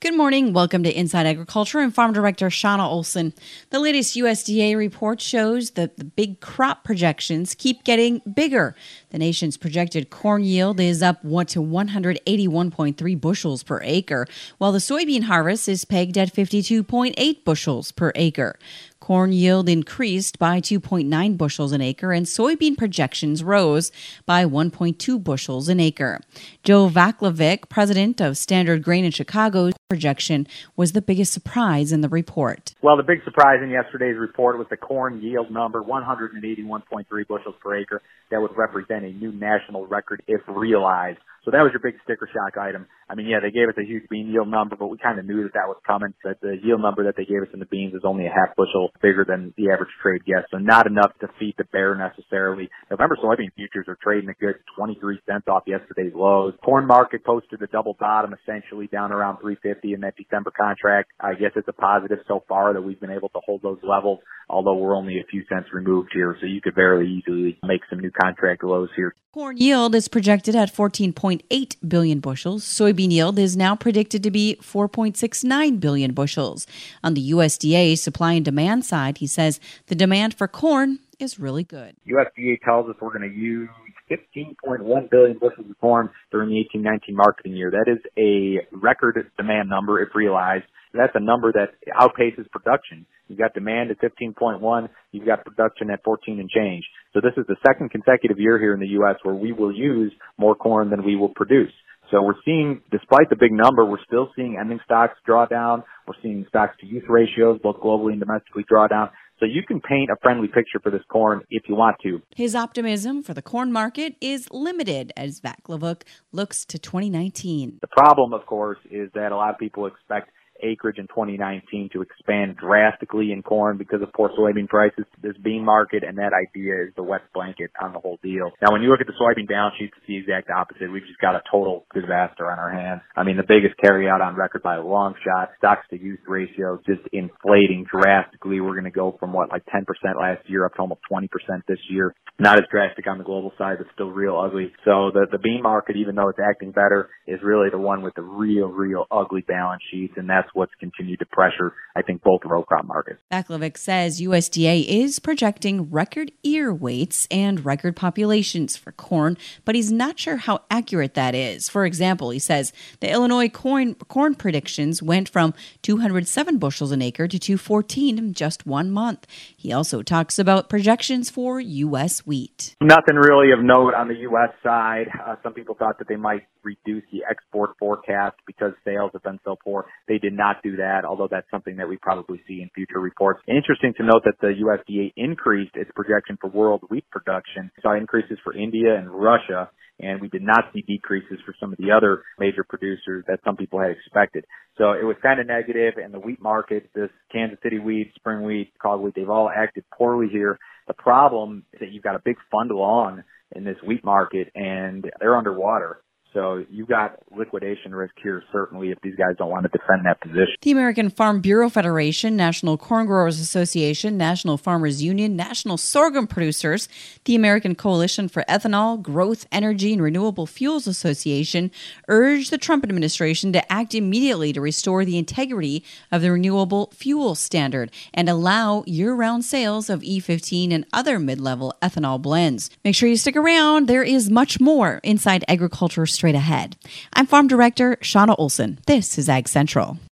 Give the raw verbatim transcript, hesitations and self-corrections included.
Good morning. Welcome to Inside Agriculture. I'm Farm Director Shauna Olson. The latest U S D A report shows that the big crop projections keep getting bigger. The nation's projected corn yield is up to one hundred eighty-one point three bushels per acre, while the soybean harvest is pegged at fifty-two point eight bushels per acre. Corn yield increased by two point nine bushels an acre, and soybean projections rose by one point two bushels an acre. Joe Vaclavic, president of Standard Grain in Chicago's projection was the biggest surprise in the report. Well, the big surprise in yesterday's report was the corn yield number, one hundred eighty-one point three bushels per acre. That would represent a new national record if realized. So that was your big sticker shock item. I mean, yeah, they gave us a huge bean yield number, but we kind of knew that that was coming. That the yield number that they gave us in the beans is only a half bushel bigger than the average trade guess, so not enough to feed the bear necessarily. November soybean futures are trading a good twenty-three cents off yesterday's lows. Corn market posted a double bottom, essentially down around three fifty in that December contract. I guess it's a positive so far that we've been able to hold those levels, although we're only a few cents removed here, so you could very easily make some new contract lows here. Corn yield is projected at fourteen point eight billion bushels. Soybean yield is now predicted to be four point six nine billion bushels. On the U S D A supply and demand side, he says the demand for corn is really good. U S D A tells us we're going to use fifteen point one billion bushels of corn during the eighteen nineteen marketing year. That is a record demand number if realized. That's a number that outpaces production. You've got demand at fifteen point one. You've got production at fourteen and change. So this is the second consecutive year here in the U S where we will use more corn than we will produce. So we're seeing, despite the big number, we're still seeing ending stocks draw down. We're seeing stocks to use ratios, both globally and domestically, draw down. So you can paint a friendly picture for this corn if you want to. His optimism for the corn market is limited as Vaclavic looks to twenty nineteen. The problem, of course, is that a lot of people expect acreage in twenty nineteen to expand drastically in corn because of poor soybean prices. This bean market and that idea is the wet blanket on the whole deal. Now, when you look at the soybean balance sheets, it's the exact opposite. We've just got a total disaster on our hands. I mean, the biggest carryout on record by a long shot. Stocks to use ratio just inflating drastically. We're going to go from what, like ten percent last year up to almost twenty percent this year. Not as drastic on the global side, but still real ugly. So the, the bean market, even though it's acting better, is really the one with the real, real ugly balance sheets, and that's what's continued to pressure, I think, both row crop markets. Vaclavic says U S D A is projecting record ear weights and record populations for corn, but he's not sure how accurate that is. For example, he says the Illinois corn, corn predictions went from two hundred seven bushels an acre to two hundred fourteen in just one month. He also talks about projections for U S wheat. Nothing really of note on the U S side. Uh, some people thought that they might reduce the export forecast because sales have been so poor. They did not do that, although that's something that we probably see in future reports. Interesting to note that the U S D A increased its projection for world wheat production. We saw increases for India and Russia, and we did not see decreases for some of the other major producers that some people had expected. So it was kind of negative, and the wheat market, this Kansas City wheat, spring wheat, cod wheat, they've all acted poorly here. The problem is that you've got a big fund along in this wheat market, and they're underwater. So you got liquidation risk here, certainly, if these guys don't want to defend that position. The American Farm Bureau Federation, National Corn Growers Association, National Farmers Union, National Sorghum Producers, the American Coalition for Ethanol, Growth, Energy, and Renewable Fuels Association urged the Trump administration to act immediately to restore the integrity of the renewable fuel standard and allow year-round sales of E fifteen and other mid-level ethanol blends. Make sure you stick around. There is much more Inside Agriculture straight ahead. I'm Farm Director Shauna Olson. This is Ag Central.